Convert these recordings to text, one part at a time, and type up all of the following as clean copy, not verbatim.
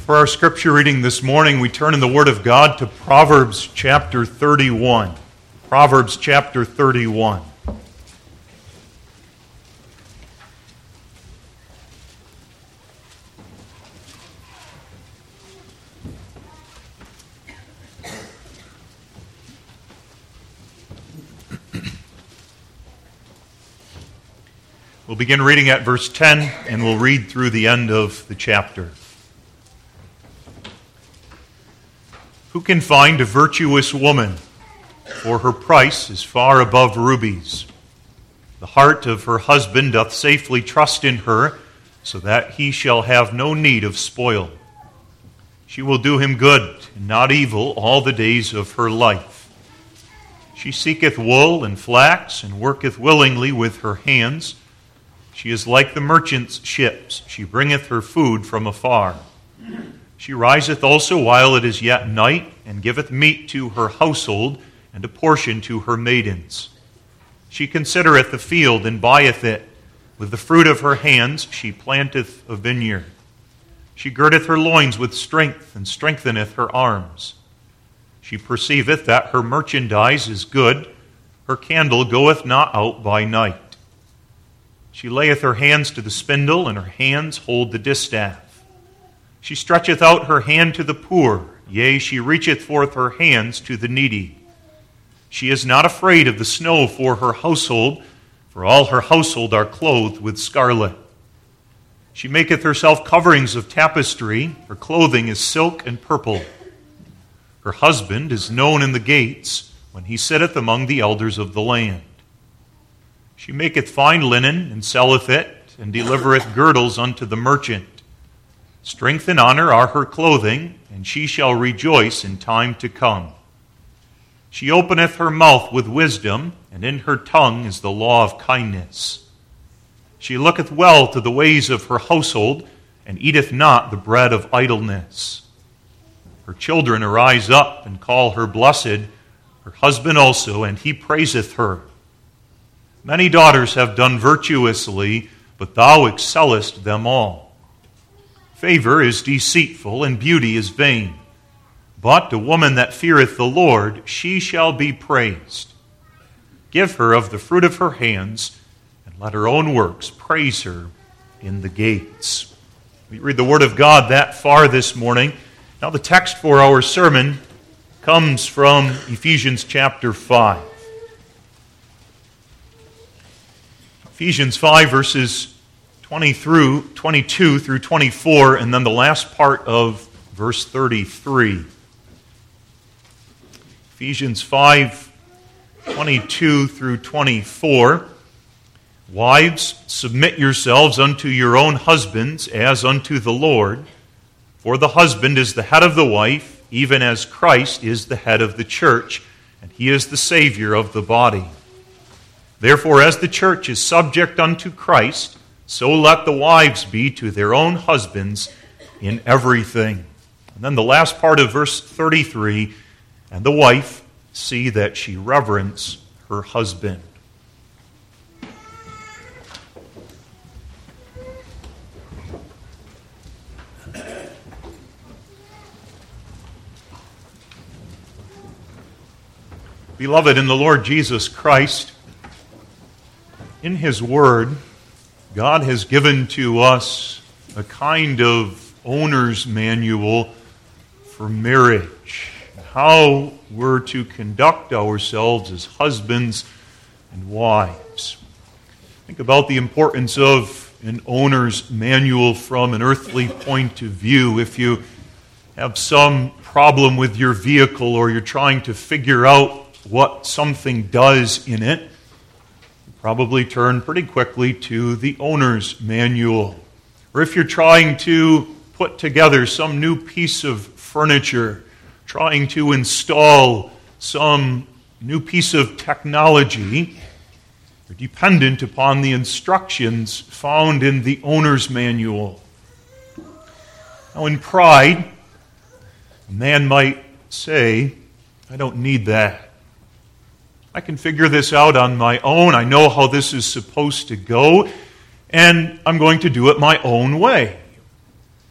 For our scripture reading this morning, we turn in the Word of God to Proverbs chapter 31. Proverbs chapter 31. We'll begin reading at verse 10, and we'll read through the end of the chapter. Who can find a virtuous woman? For her price is far above rubies. The heart of her husband doth safely trust in her, so that he shall have no need of spoil. She will do him good, and not evil, all the days of her life. She seeketh wool and flax, and worketh willingly with her hands. She is like the merchant's ships. She bringeth her food from afar. She riseth also while it is yet night, and giveth meat to her household, and a portion to her maidens. She considereth the field, and buyeth it. With the fruit of her hands she planteth a vineyard. She girdeth her loins with strength, and strengtheneth her arms. She perceiveth that her merchandise is good. Her candle goeth not out by night. She layeth her hands to the spindle, and her hands hold the distaff. She stretcheth out her hand to the poor, yea, she reacheth forth her hands to the needy. She is not afraid of the snow for her household, for all her household are clothed with scarlet. She maketh herself coverings of tapestry, her clothing is silk and purple. Her husband is known in the gates, when he sitteth among the elders of the land. She maketh fine linen, and selleth it, and delivereth girdles unto the merchant. Strength and honor are her clothing, and she shall rejoice in time to come. She openeth her mouth with wisdom, and in her tongue is the law of kindness. She looketh well to the ways of her household, and eateth not the bread of idleness. Her children arise up and call her blessed, her husband also, and he praiseth her. Many daughters have done virtuously, but thou excellest them all. Favor is deceitful, and beauty is vain. But a woman that feareth the Lord, she shall be praised. Give her of the fruit of her hands, and let her own works praise her in the gates. We read the Word of God that far this morning. Now the text for our sermon comes from Ephesians chapter 5. Ephesians 5, verses 22 through 24, and then the last part of verse 33. Ephesians 5, 22 through 24. Wives, submit yourselves unto your own husbands as unto the Lord. For the husband is the head of the wife, even as Christ is the head of the church, and he is the Savior of the body. Therefore, as the church is subject unto Christ, so let the wives be to their own husbands in everything. And then the last part of verse 33, and the wife see that she reverence her husband. Beloved in the Lord Jesus Christ, in His Word, God has given to us a kind of owner's manual for marriage, how we're to conduct ourselves as husbands and wives. Think about the importance of an owner's manual from an earthly point of view. If you have some problem with your vehicle or you're trying to figure out what something does in it, probably turn pretty quickly to the owner's manual. Or if you're trying to put together some new piece of furniture, trying to install some new piece of technology, you're dependent upon the instructions found in the owner's manual. Now, in pride, a man might say, I don't need that. I can figure this out on my own. I know how this is supposed to go, and I'm going to do it my own way.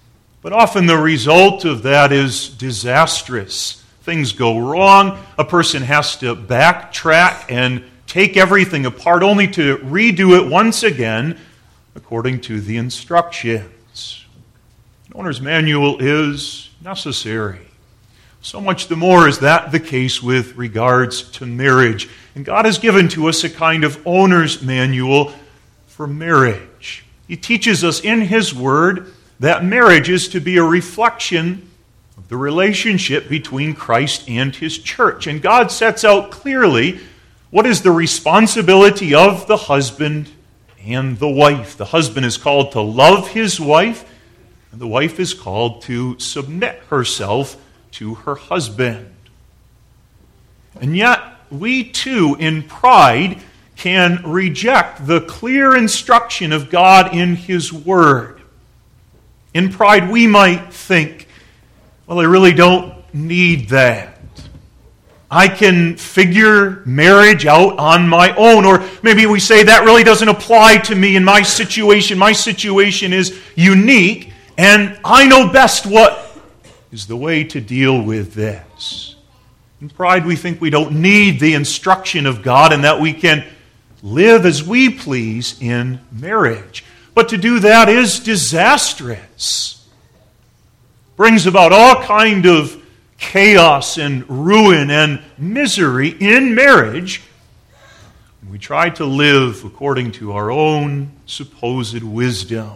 But often the result of that is disastrous. Things go wrong. A person has to backtrack and take everything apart only to redo it once again according to the instructions. An owner's manual is necessary. So much the more is that the case with regards to marriage. And God has given to us a kind of owner's manual for marriage. He teaches us in His Word that marriage is to be a reflection of the relationship between Christ and His church. And God sets out clearly what is the responsibility of the husband and the wife. The husband is called to love his wife, and the wife is called to submit herself to her husband. And yet, we too, in pride, can reject the clear instruction of God in His Word. In pride, we might think, well, I really don't need that. I can figure marriage out on my own. Or maybe we say that really doesn't apply to me in my situation. My situation is unique, and I know best what is the way to deal with this. In pride, we think we don't need the instruction of God and that we can live as we please in marriage. But to do that is disastrous. Brings about all kind of chaos and ruin and misery in marriage. We try to live according to our own supposed wisdom.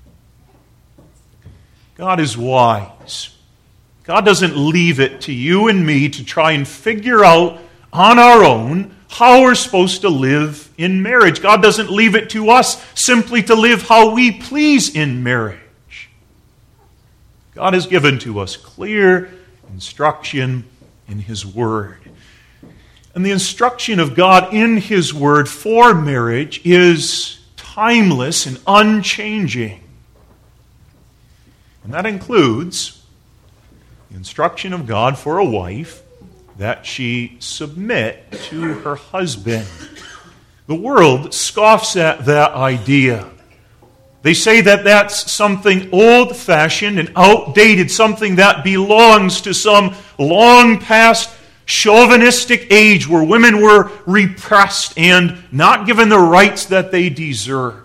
God is wise. God doesn't leave it to you and me to try and figure out on our own how we're supposed to live in marriage. God doesn't leave it to us simply to live how we please in marriage. God has given to us clear instruction in His Word. And the instruction of God in His Word for marriage is timeless and unchanging. And that includes the instruction of God for a wife that she submit to her husband. The world scoffs at that idea. They say that that's something old-fashioned and outdated, something that belongs to some long-past chauvinistic age where women were repressed and not given the rights that they deserve.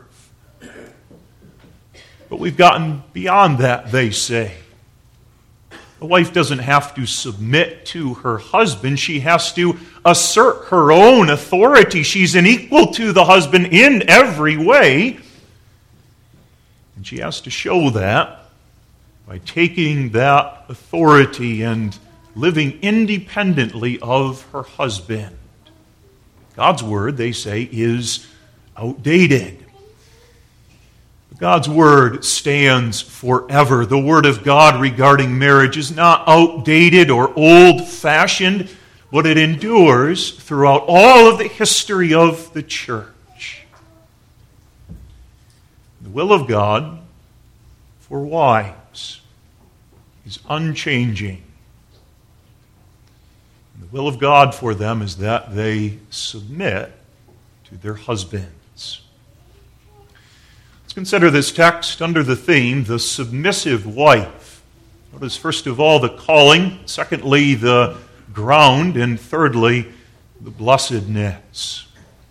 But we've gotten beyond that, they say. The wife doesn't have to submit to her husband. She has to assert her own authority. She's an equal to the husband in every way. And she has to show that by taking that authority and living independently of her husband. God's Word, they say, is outdated. God's Word stands forever. The Word of God regarding marriage is not outdated or old-fashioned, but it endures throughout all of the history of the church. The will of God for wives is unchanging. And the will of God for them is that they submit to their husbands. Let's consider this text under the theme, the submissive wife. Notice, first of all, the calling, secondly, the ground, and thirdly, the blessedness.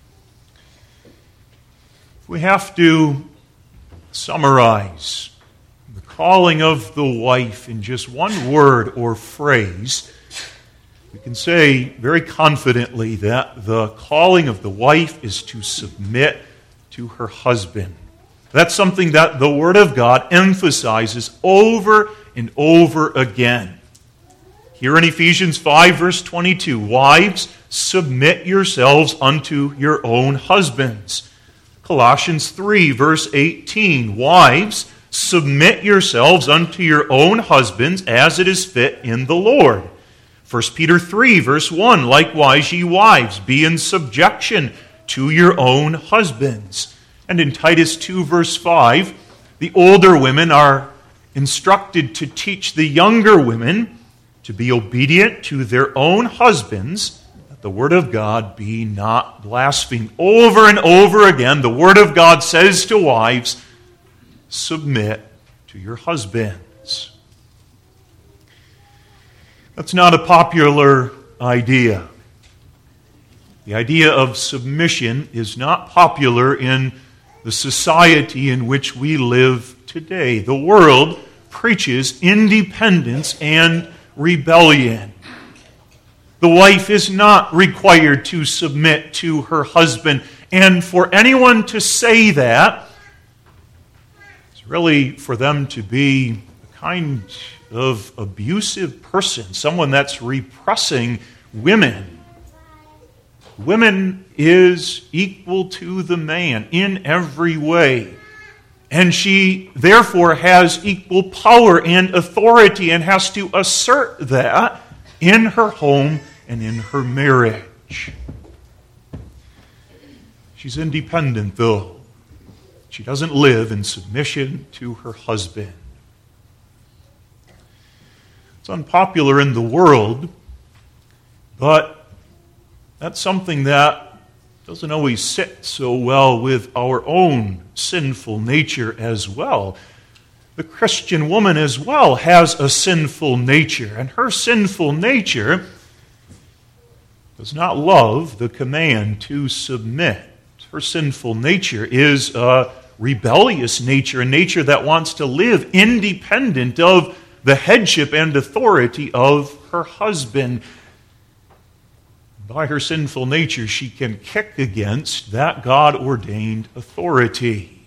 If we have to summarize the calling of the wife in just one word or phrase, we can say very confidently that the calling of the wife is to submit to her husband. That's something that the Word of God emphasizes over and over again. Here in Ephesians 5, verse 22, wives, submit yourselves unto your own husbands. Colossians 3, verse 18, wives, submit yourselves unto your own husbands as it is fit in the Lord. 1 Peter 3, verse 1, likewise ye wives, be in subjection to your own husbands. And in Titus 2, verse 5, the older women are instructed to teach the younger women to be obedient to their own husbands, that the Word of God be not blasphemed. Over and over again, the Word of God says to wives, submit to your husbands. That's not a popular idea. The idea of submission is not popular in the society in which we live today. The world preaches independence and rebellion. The wife is not required to submit to her husband. And for anyone to say that, it's really for them to be a kind of abusive person, someone that's repressing women. Woman is equal to the man in every way. And she, therefore, has equal power and authority and has to assert that in her home and in her marriage. She's independent, though. She doesn't live in submission to her husband. It's unpopular in the world, but that's something that doesn't always sit so well with our own sinful nature as well. The Christian woman as well has a sinful nature, and her sinful nature does not love the command to submit. Her sinful nature is a rebellious nature, a nature that wants to live independent of the headship and authority of her husband. By her sinful nature, she can kick against that God-ordained authority.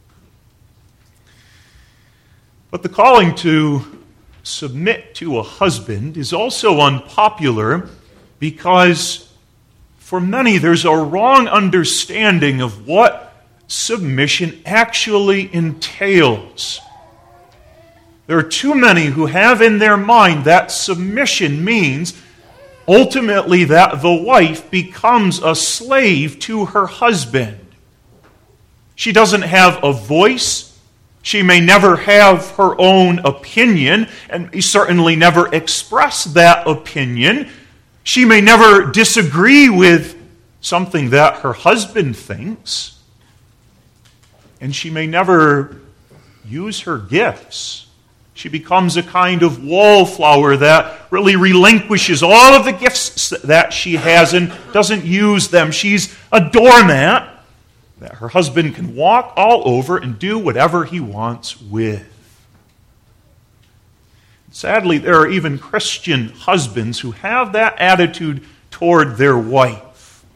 But the calling to submit to a husband is also unpopular because for many there's a wrong understanding of what submission actually entails. There are too many who have in their mind that submission means ultimately that the wife becomes a slave to her husband. She doesn't have a voice. She may never have her own opinion, and may certainly never express that opinion. She may never disagree with something that her husband thinks. And she may never use her gifts. She becomes a kind of wallflower that really relinquishes all of the gifts that she has and doesn't use them. She's a doormat that her husband can walk all over and do whatever he wants with. Sadly, there are even Christian husbands who have that attitude toward their wife.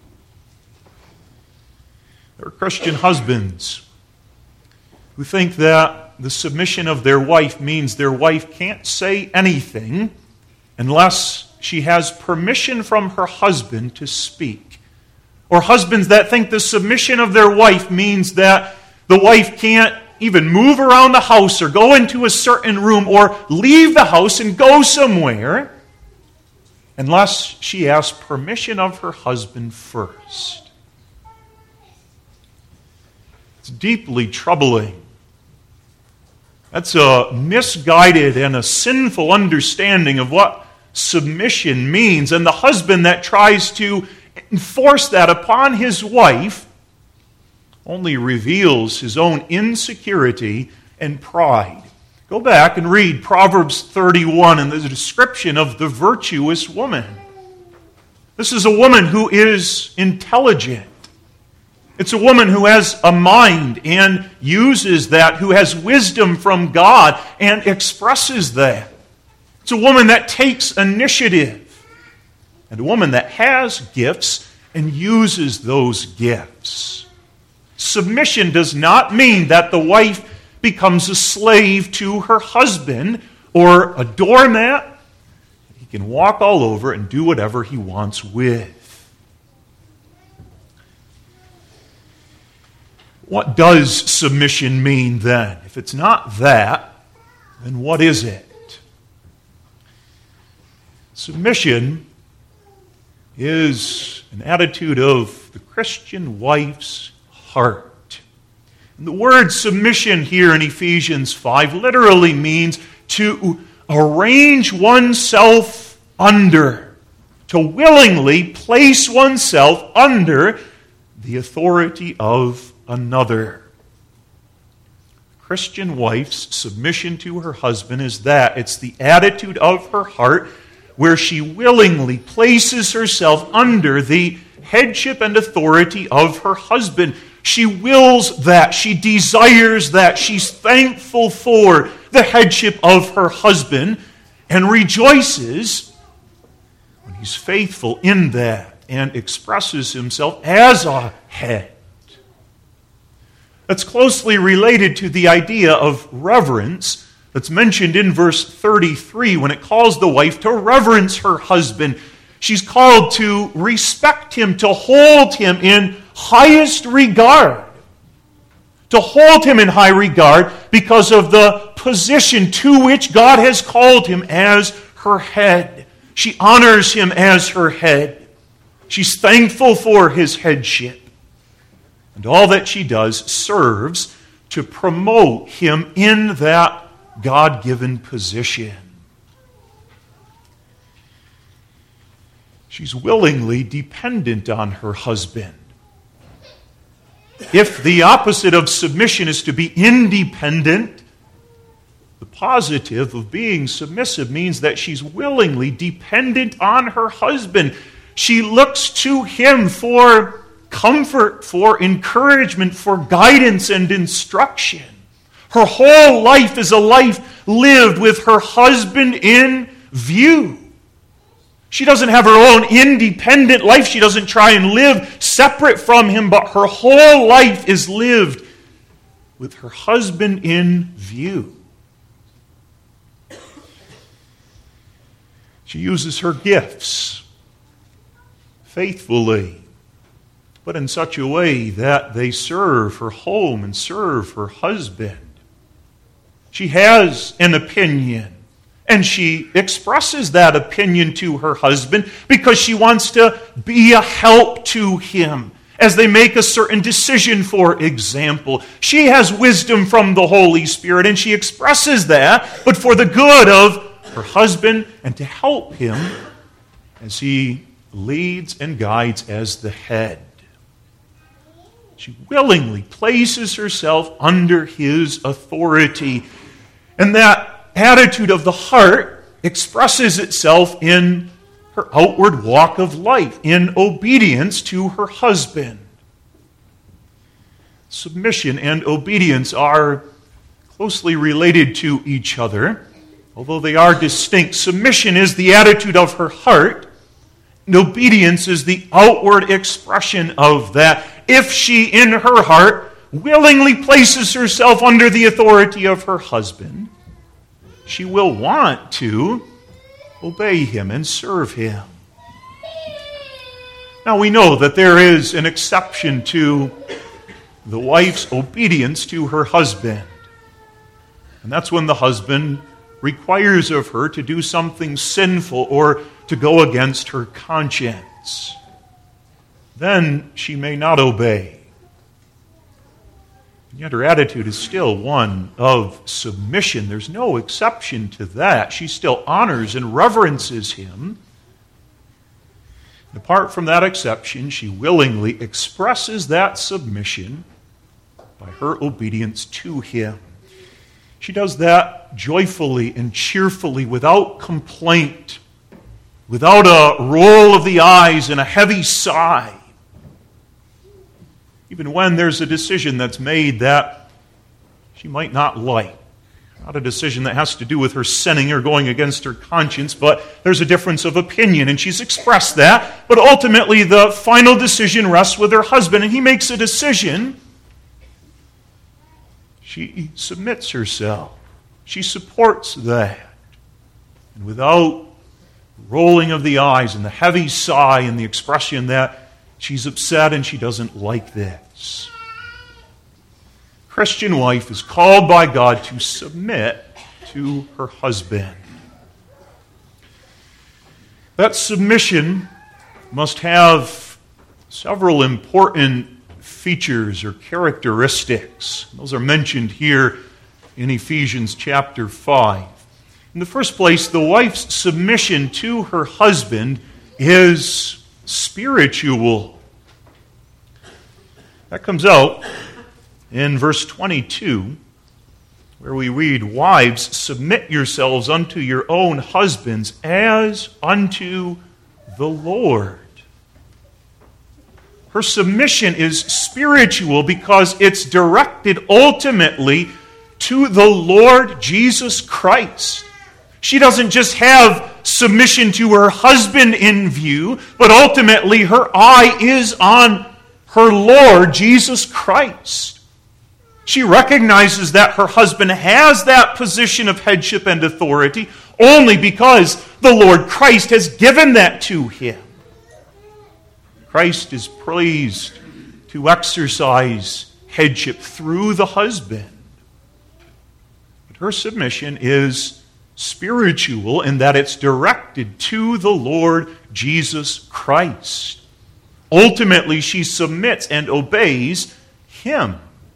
There are Christian husbands who think that the submission of their wife means their wife can't say anything unless she has permission from her husband to speak. Or husbands that think the submission of their wife means that the wife can't even move around the house or go into a certain room or leave the house and go somewhere unless she asks permission of her husband first. It's deeply troubling. That's a misguided and a sinful understanding of what submission means. And the husband that tries to enforce that upon his wife only reveals his own insecurity and pride. Go back and read Proverbs 31 and the description of the virtuous woman. This is a woman who is intelligent. It's a woman who has a mind and uses that, who has wisdom from God and expresses that. It's a woman that takes initiative, and a woman that has gifts and uses those gifts. Submission does not mean that the wife becomes a slave to her husband or a doormat. He can walk all over and do whatever he wants with. What does submission mean then? If it's not that, then what is it? Submission is an attitude of the Christian wife's heart. And the word submission here in Ephesians 5 literally means to arrange oneself under, to willingly place oneself under the authority of another. Christian wife's submission to her husband is that. It's the attitude of her heart where she willingly places herself under the headship and authority of her husband. She wills that. She desires that. She's thankful for the headship of her husband and rejoices when he's faithful in that and expresses himself as a head. That's closely related to the idea of reverence that's mentioned in verse 33 when it calls the wife to reverence her husband. She's called to respect him, to hold him in highest regard. To hold him in high regard because of the position to which God has called him as her head. She honors him as her head. She's thankful for his headship. And all that she does serves to promote him in that God-given position. She's willingly dependent on her husband. If the opposite of submission is to be independent, the positive of being submissive means that she's willingly dependent on her husband. She looks to him for comfort, for encouragement, for guidance and instruction. Her whole life is a life lived with her husband in view. She doesn't have her own independent life. She doesn't try and live separate from him, but her whole life is lived with her husband in view. She uses her gifts faithfully, but in such a way that they serve her home and serve her husband. She has an opinion, and she expresses that opinion to her husband because she wants to be a help to him as they make a certain decision, for example. She has wisdom from the Holy Spirit, and she expresses that, but for the good of her husband and to help him as he leads and guides as the head. She willingly places herself under his authority. And that attitude of the heart expresses itself in her outward walk of life, in obedience to her husband. Submission and obedience are closely related to each other, although they are distinct. Submission is the attitude of her heart, and obedience is the outward expression of that. If she, in her heart, willingly places herself under the authority of her husband, she will want to obey him and serve him. Now we know that there is an exception to the wife's obedience to her husband. And that's when the husband requires of her to do something sinful or to go against her conscience. Then she may not obey. And yet her attitude is still one of submission. There's no exception to that. She still honors and reverences him. And apart from that exception, she willingly expresses that submission by her obedience to him. She does that joyfully and cheerfully, without complaint, without a roll of the eyes and a heavy sigh. Even when there's a decision that's made that she might not like. Not a decision that has to do with her sinning or going against her conscience, but there's a difference of opinion, and she's expressed that. But ultimately, the final decision rests with her husband, and he makes a decision. She submits herself. She supports that. And without rolling of the eyes and the heavy sigh and the expression that she's upset and she doesn't like this. Christian wife is called by God to submit to her husband. That submission must have several important features or characteristics. Those are mentioned here in Ephesians chapter 5. In the first place, the wife's submission to her husband is spiritual. That comes out in verse 22, where we read, "Wives, submit yourselves unto your own husbands as unto the Lord." Her submission is spiritual because it's directed ultimately to the Lord Jesus Christ. She doesn't just have submission to her husband in view, but ultimately her eye is on her Lord Jesus Christ. She recognizes that her husband has that position of headship and authority only because the Lord Christ has given that to him. Christ is pleased to exercise headship through the husband. But her submission is spiritual in that it's directed to the Lord Jesus Christ. Ultimately, she submits and obeys him.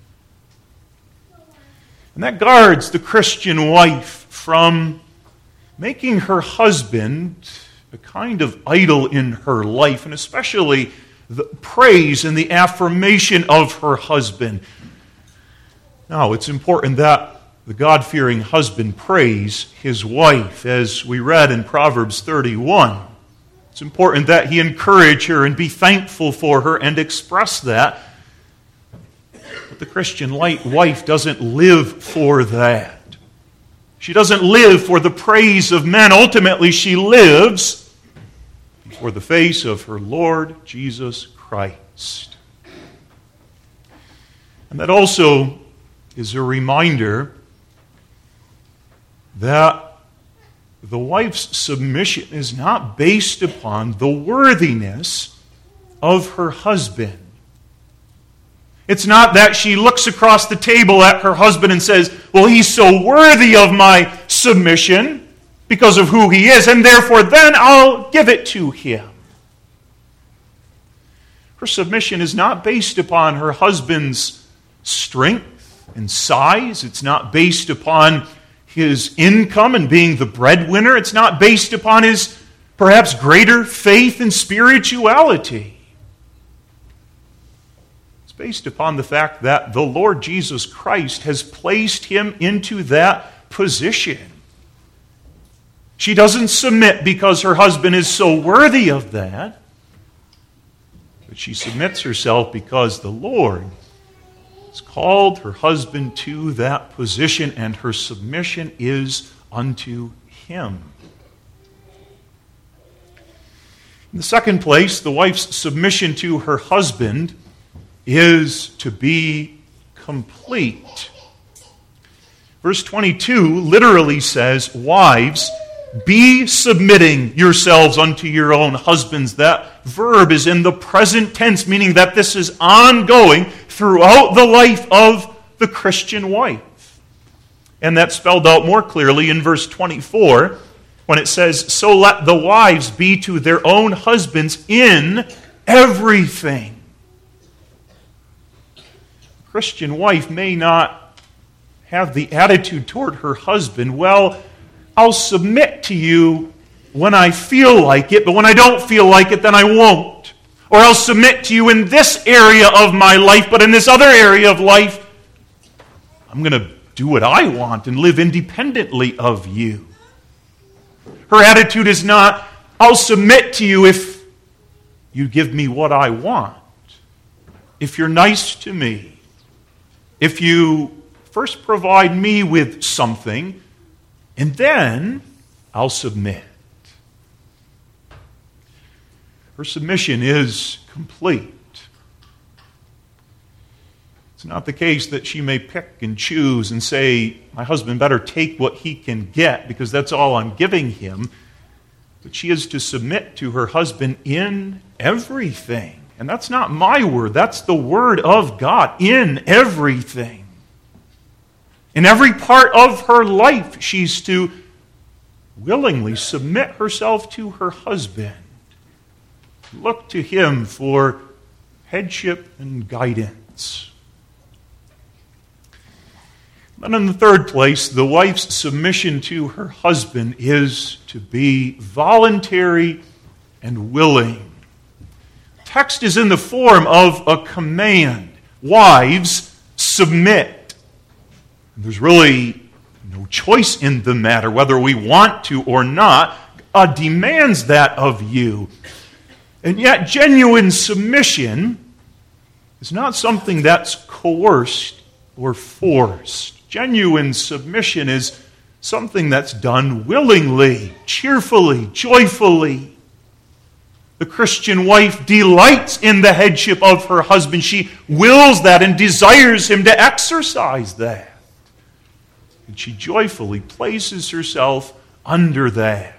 And that guards the Christian wife from making her husband a kind of idol in her life, and especially the praise and the affirmation of her husband. Now, it's important that the God-fearing husband praise his wife, as we read in Proverbs 31. It's important that he encourage her and be thankful for her and express that. But the Christian wife doesn't live for that. She doesn't live for the praise of men. Ultimately, she lives before the face of her Lord Jesus Christ. And that also is a reminder that the wife's submission is not based upon the worthiness of her husband. It's not that she looks across the table at her husband and says, "Well, he's so worthy of my submission because of who he is, and therefore then I'll give it to him." Her submission is not based upon her husband's strength and size. It's not based upon his income and being the breadwinner. It's not based upon his perhaps greater faith and spirituality. It's based upon the fact that the Lord Jesus Christ has placed him into that position. She doesn't submit because her husband is so worthy of that, but she submits herself because the Lord has called her husband to that position, and her submission is unto him. In the second place, the wife's submission to her husband is to be complete. Verse 22 literally says, "Wives, be submitting yourselves unto your own husbands." That verb is in the present tense, meaning that this is ongoing throughout the life of the Christian wife. And that's spelled out more clearly in verse 24 when it says, "So let the wives be to their own husbands in everything." The Christian wife may not have the attitude toward her husband, "Well, I'll submit to you when I feel like it, but when I don't feel like it, then I won't. Or I'll submit to you in this area of my life, but in this other area of life, I'm going to do what I want and live independently of you." Her attitude is not, "I'll submit to you if you give me what I want, if you're nice to me, if you first provide me with something, and then I'll submit." Her submission is complete. It's not the case that she may pick and choose and say, "My husband better take what he can get because that's all I'm giving him." But she is to submit to her husband in everything. And that's not my word, that's the word of God. In everything. In every part of her life, she's to willingly submit herself to her husband. Look to him for headship and guidance. Then in the third place, the wife's submission to her husband is to be voluntary and willing. The text is in the form of a command. Wives, submit. There's really no choice in the matter, whether we want to or not. God demands that of you. And yet, genuine submission is not something that's coerced or forced. Genuine submission is something that's done willingly, cheerfully, joyfully. The Christian wife delights in the headship of her husband. She wills that and desires him to exercise that. And she joyfully places herself under that.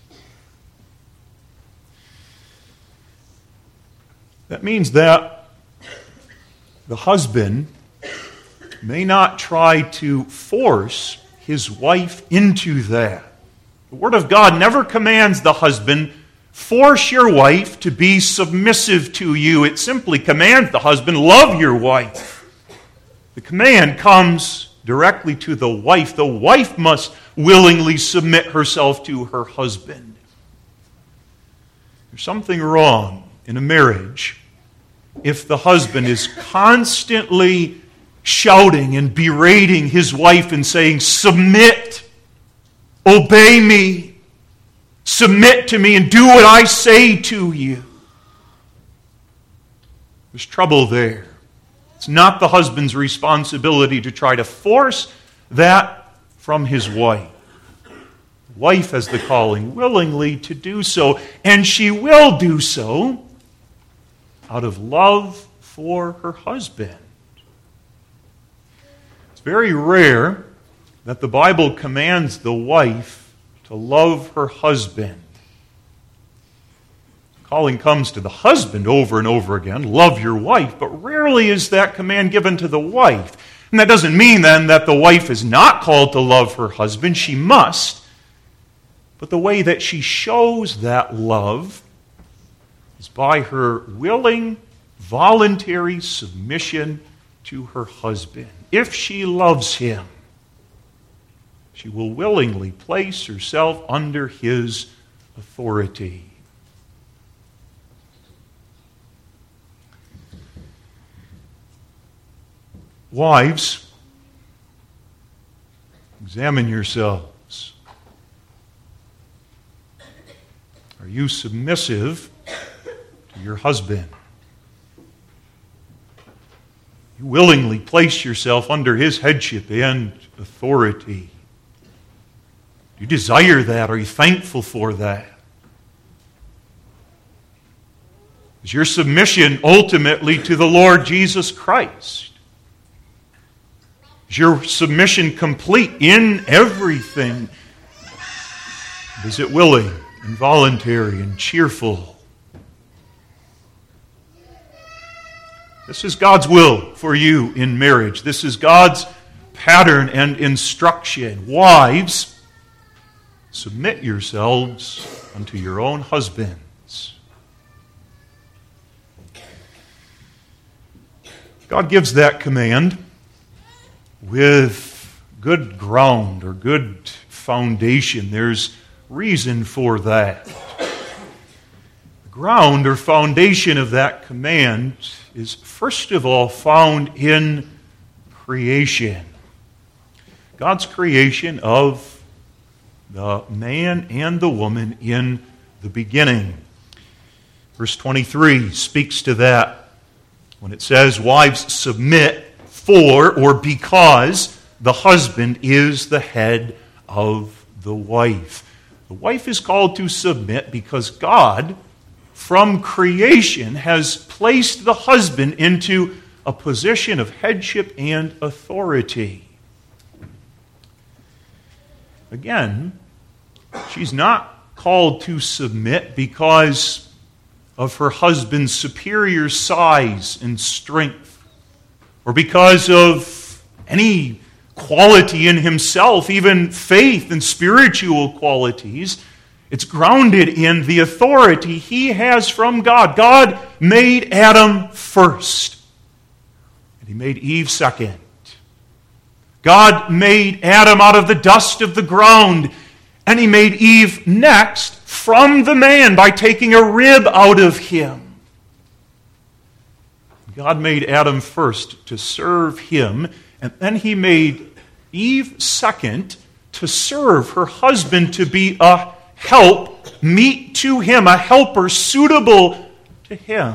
That means that the husband may not try to force his wife into that. The Word of God never commands the husband, force your wife to be submissive to you. It simply commands the husband, love your wife. The command comes directly to the wife. The wife must willingly submit herself to her husband. There's something wrong in a marriage if the husband is constantly shouting and berating his wife and saying, submit, obey me, submit to me and do what I say to you. There's trouble there. It's not the husband's responsibility to try to force that from his wife. The wife has the calling willingly to do so, and she will do so out of love for her husband. It's very rare that the Bible commands the wife to love her husband. The calling comes to the husband over and over again, love your wife, but rarely is that command given to the wife. And that doesn't mean then that the wife is not called to love her husband. She must. But the way that she shows that love is by her willing, voluntary submission to her husband. If she loves him, she will willingly place herself under his authority. Wives, examine yourselves. Are you submissive to your husband? You willingly place yourself under his headship and authority. Do you desire that? Are you thankful for that? Is your submission ultimately to the Lord Jesus Christ? Is your submission complete in everything? Is it willing and voluntary and cheerful? This is God's will for you in marriage. This is God's pattern and instruction. Wives, submit yourselves unto your own husbands. God gives that command with good ground or good foundation. There's reason for that. The ground or foundation of that command is first of all found in creation. God's creation of the man and the woman in the beginning. Verse 23 speaks to that when it says, wives, submit for or because the husband is the head of the wife. The wife is called to submit because God, from creation, has placed the husband into a position of headship and authority. Again, she's not called to submit because of her husband's superior size and strength, or because of any quality in himself, even faith and spiritual qualities. It's grounded in the authority he has from God. God made Adam first, and he made Eve second. God made Adam out of the dust of the ground, and he made Eve next from the man by taking a rib out of him. God made Adam first to serve him, and then he made Eve second, to serve her husband, to be a help meet to him, a helper suitable to him.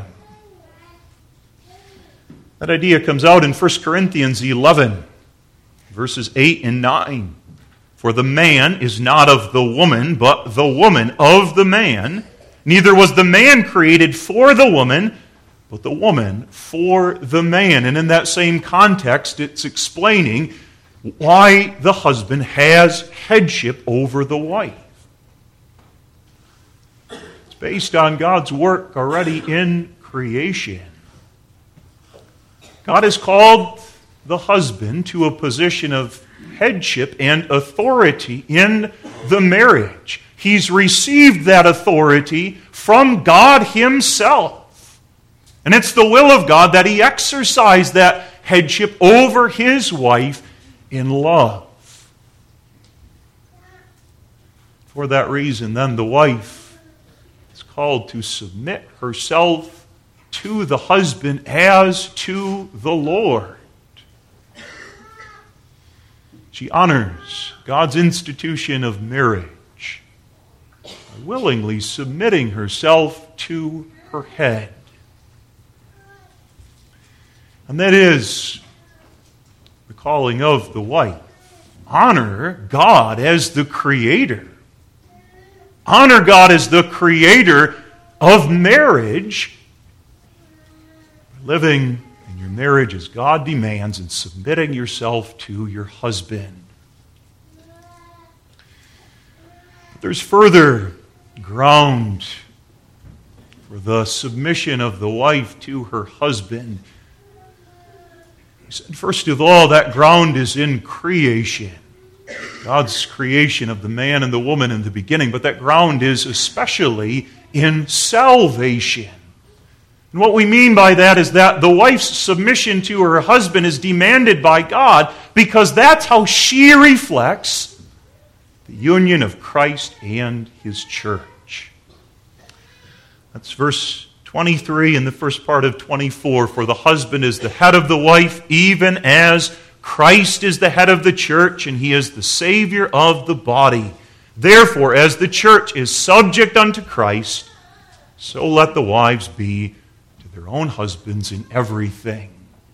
That idea comes out in 1 Corinthians 11, verses 8 and 9. For the man is not of the woman, but the woman of the man. Neither was the man created for the woman, but the woman for the man. And in that same context, it's explaining why the husband has headship over the wife. It's based on God's work already in creation. God has called the husband to a position of headship and authority in the marriage. He's received that authority from God himself. And it's the will of God that he exercise that headship over his wife in love. For that reason, then, the wife is called to submit herself to the husband as to the Lord. She honors God's institution of marriage, willingly submitting herself to her head. And that is the calling of the wife. Honor God as the Creator. Honor God as the Creator of marriage, living in your marriage as God demands and submitting yourself to your husband. But there's further ground for the submission of the wife to her husband. He said, first of all, that ground is in creation. God's creation of the man and the woman in the beginning, but that ground is especially in salvation. And what we mean by that is that the wife's submission to her husband is demanded by God because that's how she reflects the union of Christ and his church. That's verse 23 and the first part of 24. For the husband is the head of the wife, even as Christ is the head of the church, and he is the Savior of the body. Therefore, as the church is subject unto Christ, so let the wives be to their own husbands in everything.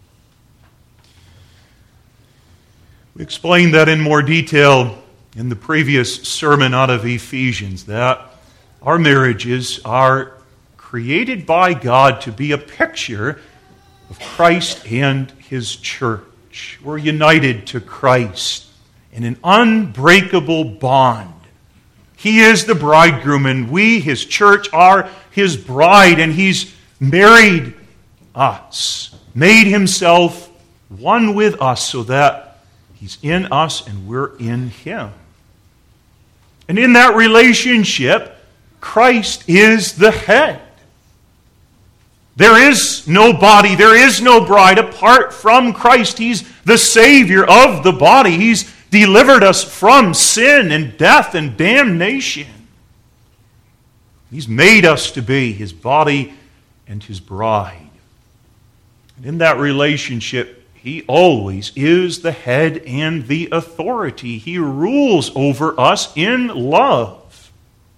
We explained that in more detail in the previous sermon out of Ephesians, that our marriages are created by God to be a picture of Christ and his church. We're united to Christ in an unbreakable bond. He is the bridegroom, and we, his church, are his bride, and he's married us, made himself one with us so that he's in us and we're in him. And in that relationship, Christ is the head. There is no body, there is no bride apart from Christ. He's the Savior of the body. He's delivered us from sin and death and damnation. He's made us to be his body and his bride. And in that relationship, he always is the head and the authority. He rules over us in love.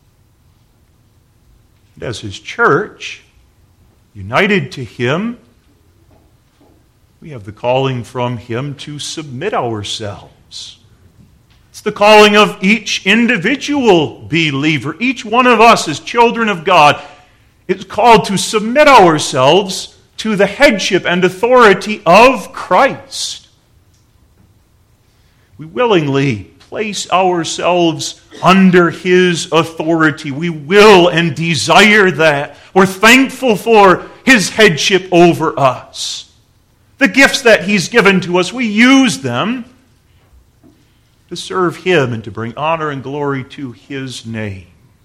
And as his church, united to him, we have the calling from him to submit ourselves. It's the calling of each individual believer. Each one of us as children of God is called to submit ourselves to the headship and authority of Christ. We willingly place ourselves under his authority. We will and desire that. We're thankful for his headship over us. The gifts that he's given to us, we use them to serve him and to bring honor and glory to his name.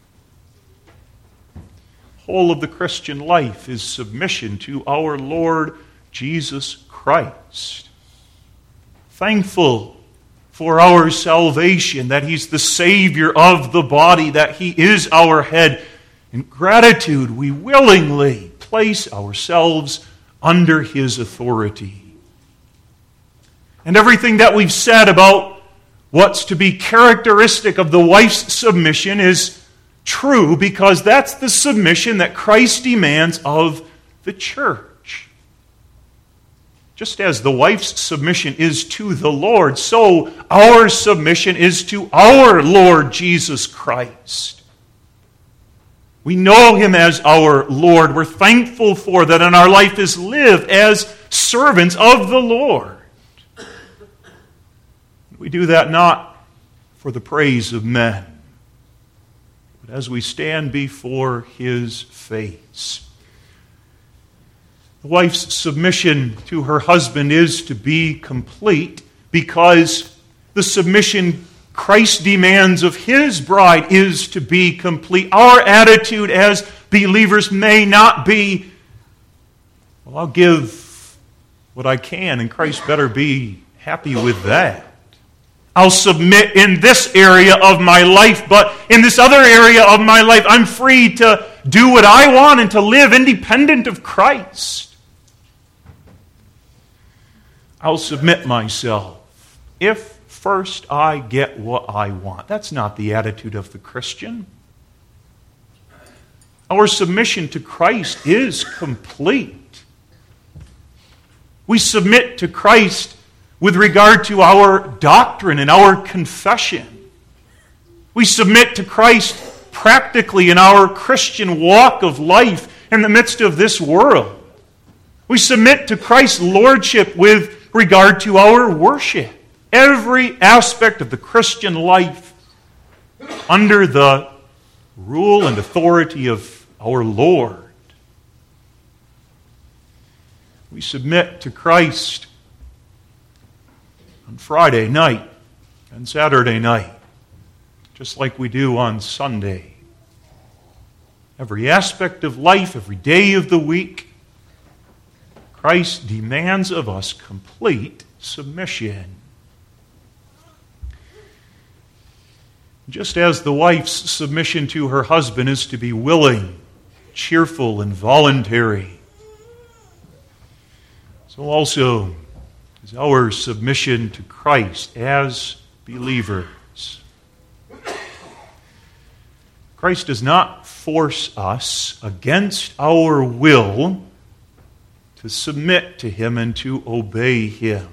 The whole of the Christian life is submission to our Lord Jesus Christ. Thankful for our salvation, that he's the Savior of the body, that he is our head. In gratitude, we willingly place ourselves under his authority. And everything that we've said about what's to be characteristic of the wife's submission is true, because that's the submission that Christ demands of the church. Just as the wife's submission is to the Lord, so our submission is to our Lord Jesus Christ. We know Him as our Lord. We're thankful for that, and our life is lived as servants of the Lord. We do that not for the praise of men, but as we stand before His face. The wife's submission to her husband is to be complete, because the submission Christ demands of His bride is to be complete. Our attitude as believers may not be, well, I'll give what I can, and Christ better be happy with that. I'll submit in this area of my life, but in this other area of my life, I'm free to do what I want and to live independent of Christ. I'll submit myself if first I get what I want. That's not the attitude of the Christian. Our submission to Christ is complete. We submit to Christ with regard to our doctrine and our confession. We submit to Christ practically in our Christian walk of life in the midst of this world. We submit to Christ's lordship with regard to our worship. Every aspect of the Christian life under the rule and authority of our Lord. We submit to Christ on Friday night and Saturday night, just like we do on Sunday. Every aspect of life, every day of the week, Christ demands of us complete submission. Just as the wife's submission to her husband is to be willing, cheerful, and voluntary, so also is our submission to Christ as believers. Christ does not force us against our will to submit to Him and to obey Him.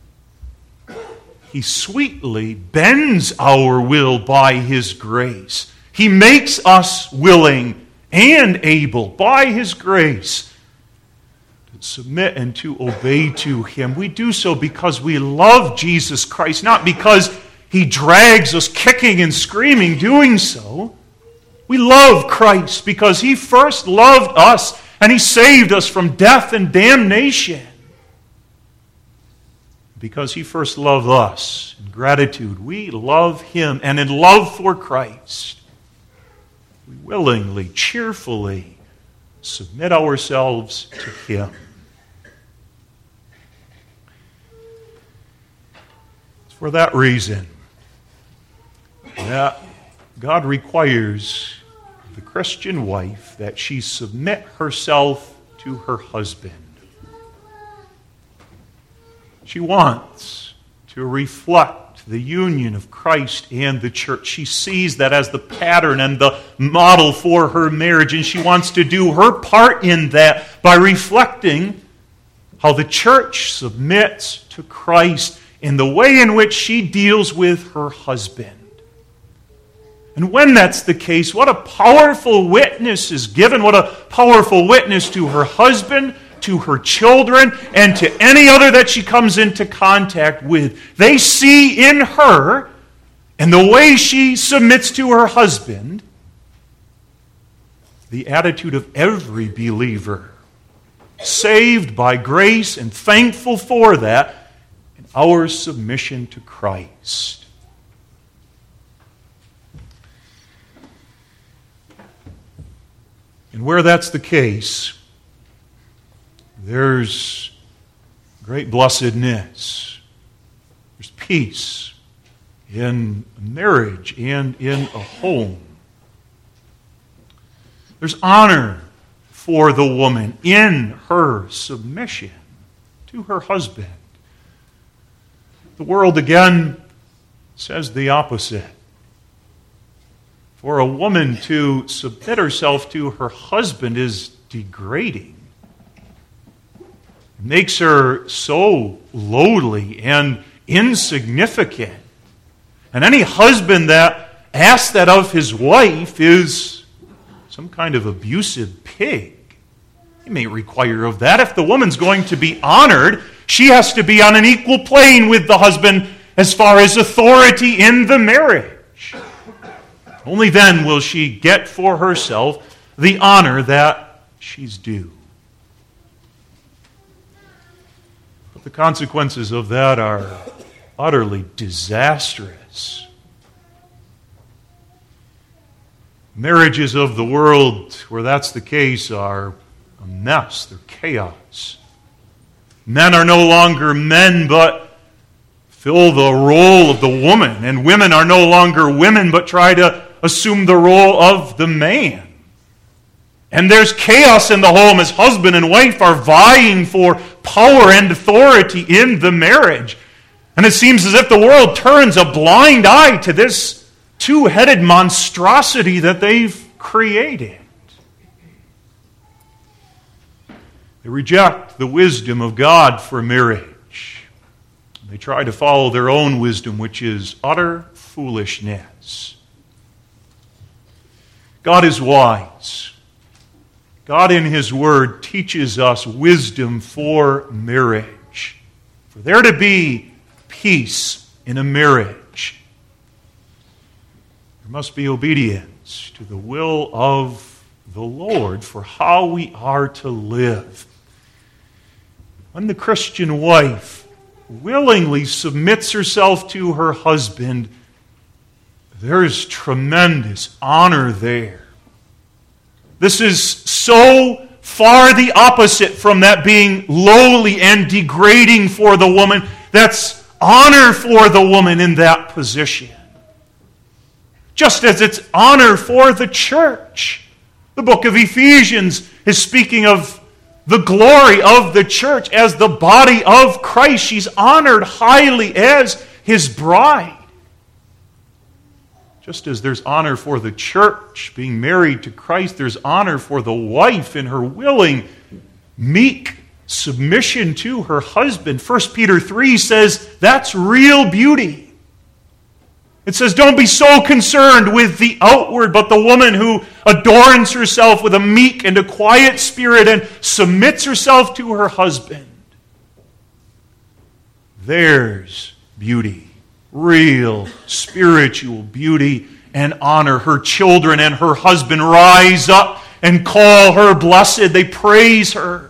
He sweetly bends our will by His grace. He makes us willing and able by His grace to submit and to obey to Him. We do so because we love Jesus Christ, not because He drags us kicking and screaming doing so. We love Christ because He first loved us and He saved us from death and damnation. Because He first loved us. In gratitude, we love Him. And in love for Christ, we willingly, cheerfully submit ourselves to Him. It's for that reason that God requires the Christian wife that she submit herself to her husband. She wants to reflect the union of Christ and the church. She sees that as the pattern and the model for her marriage, and she wants to do her part in that by reflecting how the church submits to Christ in the way in which she deals with her husband. And when that's the case, what a powerful witness is given, what a powerful witness to her husband, to her children, and to any other that she comes into contact with. They see in her, and the way she submits to her husband, the attitude of every believer, saved by grace and thankful for that, in our submission to Christ. And where that's the case, there's great blessedness. There's peace in marriage and in a home. There's honor for the woman in her submission to her husband. The world again says the opposite. For a woman to submit herself to her husband is degrading. It makes her so lowly and insignificant. And any husband that asks that of his wife is some kind of abusive pig. He may require of that. If the woman's going to be honored, she has to be on an equal plane with the husband as far as authority in the marriage. Only then will she get for herself the honor that she's due. But the consequences of that are utterly disastrous. Marriages of the world where that's the case are a mess. They're chaos. Men are no longer men, but fill the role of the woman. And women are no longer women, but try to assume the role of the man. And there's chaos in the home as husband and wife are vying for power and authority in the marriage. And it seems as if the world turns a blind eye to this two-headed monstrosity that they've created. They reject the wisdom of God for marriage. They try to follow their own wisdom, which is utter foolishness. God is wise. God in His Word teaches us wisdom for marriage. For there to be peace in a marriage, there must be obedience to the will of the Lord for how we are to live. When the Christian wife willingly submits herself to her husband, there is tremendous honor there. This is so far the opposite from that being lowly and degrading for the woman. That's honor for the woman in that position. Just as it's honor for the church. The book of Ephesians is speaking of the glory of the church as the body of Christ. She's honored highly as His bride. Just as there's honor for the church being married to Christ, there's honor for the wife in her willing, meek submission to her husband. 1 Peter 3 says that's real beauty. It says, don't be so concerned with the outward, but the woman who adorns herself with a meek and a quiet spirit and submits herself to her husband. There's beauty. Real spiritual beauty and honor. Her children and her husband rise up and call her blessed. They praise her.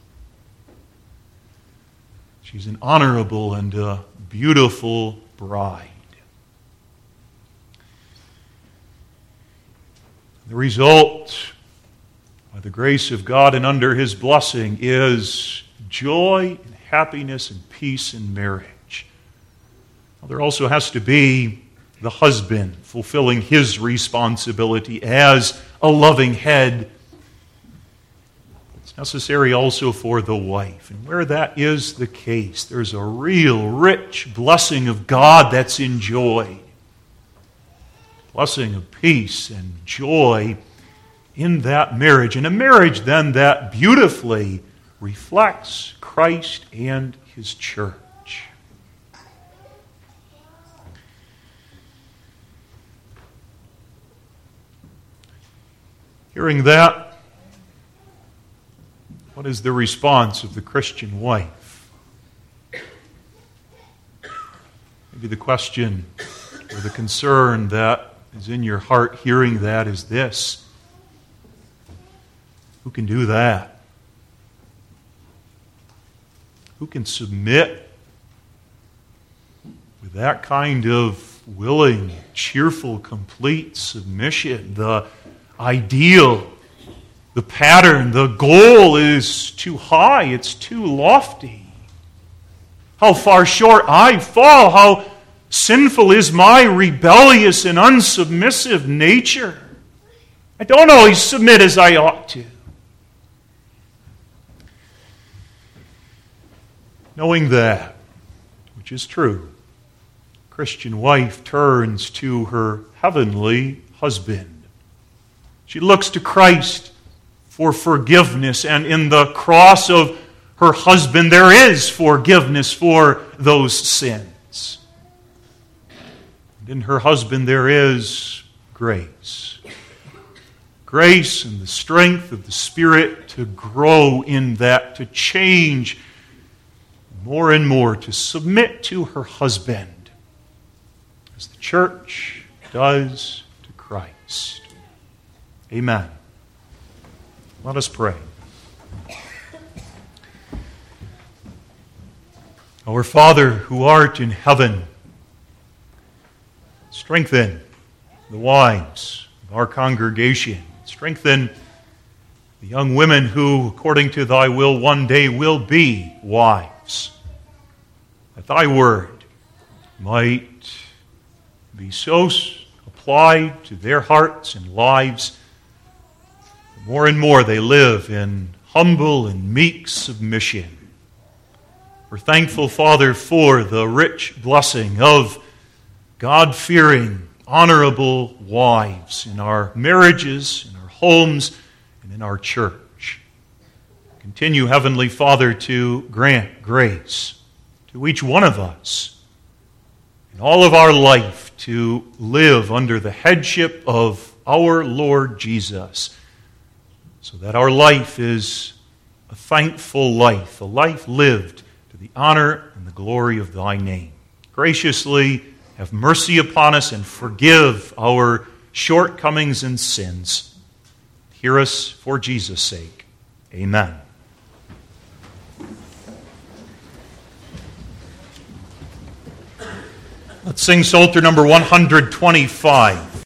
She's an honorable and a beautiful bride. The result, by the grace of God and under His blessing, is joy and happiness and peace in marriage. There also has to be the husband fulfilling his responsibility as a loving head. It's necessary also for the wife. And where that is the case, there's a real rich blessing of God that's enjoyed. Blessing of peace and joy in that marriage. And a marriage then that beautifully reflects Christ and His church. Hearing that, what is the response of the Christian wife? Maybe the question or the concern that is in your heart hearing that is this: who can do that? Who can submit with that kind of willing, cheerful, complete submission? The ideal, the pattern, the goal is too high, it's too lofty. How far short I fall, how sinful is my rebellious and unsubmissive nature. I don't always submit as I ought to. Knowing that, which is true, Christian wife turns to her heavenly husband. She looks to Christ for forgiveness, and in the cross of her husband there is forgiveness for those sins. And in her husband there is grace. Grace and the strength of the Spirit to grow in that, to change more and more, to submit to her husband as the church does to Christ. Amen. Let us pray. Our Father, who art in heaven, strengthen the wives of our congregation. Strengthen the young women who, according to thy will, one day will be wives. That thy word might be so applied to their hearts and lives, that more and more they live in humble and meek submission. We're thankful, Father, for the rich blessing of God-fearing, honorable wives in our marriages, in our homes, and in our church. Continue, Heavenly Father, to grant grace to each one of us in all of our life to live under the headship of our Lord Jesus, so that our life is a thankful life, a life lived to the honor and the glory of thy name. Graciously have mercy upon us and forgive our shortcomings and sins. Hear us for Jesus' sake. Amen. Let's sing Psalter number 125.